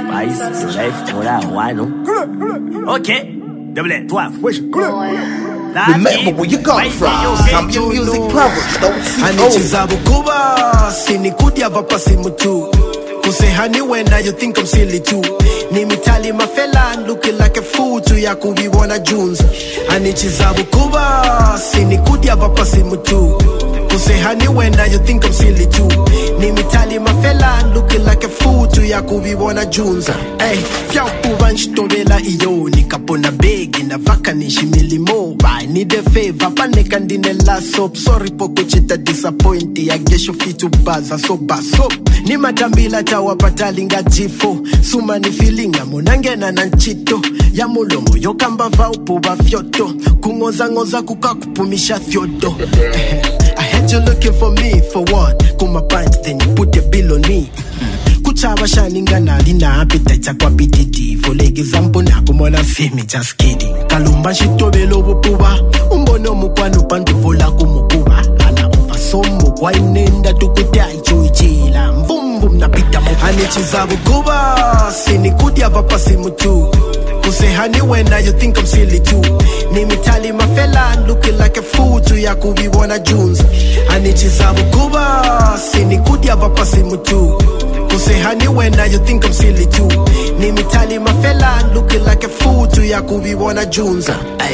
Spice, Life, voilà, ouais, non? Ok, double, toi, wesh. Remember where you come from. Zambian Music Powers, don't see Anichizabo Kuba, sinikudia vapasi mutu. Kusehani when you think I'm silly too. Nimitali mafela looking like a fool to Yakubi Wana Jones. Anichizabo Kuba, sinikudia vapasi mutu. Kusehani when you think I'm silly too. Nimitali mafela looking like a fool to Yakubi Wana Jones. Hey, fya kuba nshitobela iyo nikapona begi na vaka nishimilimo. I need a favor, paneka ndine la soap. Sorry poko chita disappointi. I guess you fit to baza so baso. Ni matambila tawa patalinga jifo. Suma ni feelinga monangena na nchito. Ya mulomo yokamba vaupo ba fyoto. Kungoza ngoza kukakupumisha thyoto. I had you looking for me, for what? Kuma pint, then you put the bill on me. Kuchaba shaninga na lina appetite kwa BTT. For leg example na kumona femi, just kidding. Kalumba shitobelo bupuba. Umbono mukwano pantu vola kumukuba. Ala upa somo kwa inenda tukutia ichuichila. Mvumbum na pita mo. Anichizabu kuba, sinikudia vapasi mutu. Kusehani when you think I'm silly too. Nimitali mafela looking like a fool to Yakubi Wana Jones. Anichizabu kuba, sinikudia vapasi mutu. Kusehani when you think I'm silly too. Nimitali mafela looking like a fool to Yakubi Wana Jones.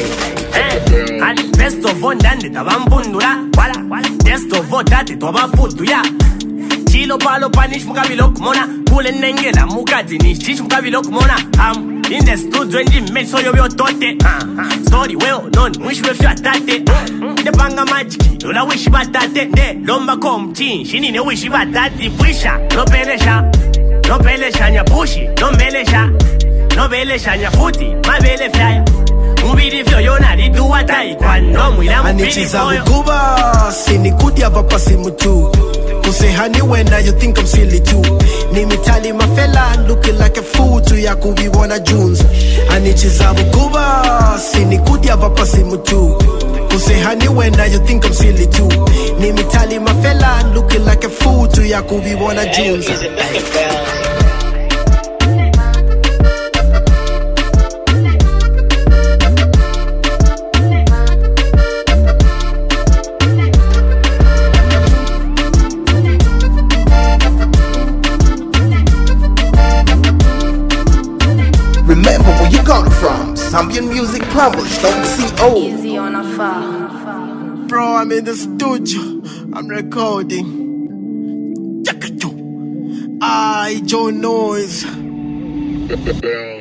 Hey, and best of all, ndande tabambundula. Wala, best of all, tate tobafutu ya. Chilo palo panish mukabilo kumona. Kule nengela mukati nishish mukabilo kumona. In the studio and the mess so you tote. Story well known, wish we feel tate. The banga magic, you la wish batate. De lomba kom chin, shini ne wish batati. Pusha, no belesha, no belesha nya pushi, no belesha, no belesha nya futi, my bele fly. Mubiri fyo yona di duwa tai kwano mwila mubiri fyo yo. Kuba, sinikudia vapasi mutu. Kusehani when you think I'm silly too. Nimitali mafela looking like a fool to Yakubi Wana Jones. Anichizabu Kuba, sinikudia vapasi mutu. Kusehani when you think I'm silly too. Nimitali mafela looking like a fool to Yakubi Wana Jones. Remember where you come from. Zambian Music Powers, don't see Easy on a far. Bro, I'm in the studio. I'm recording. Joe Noise.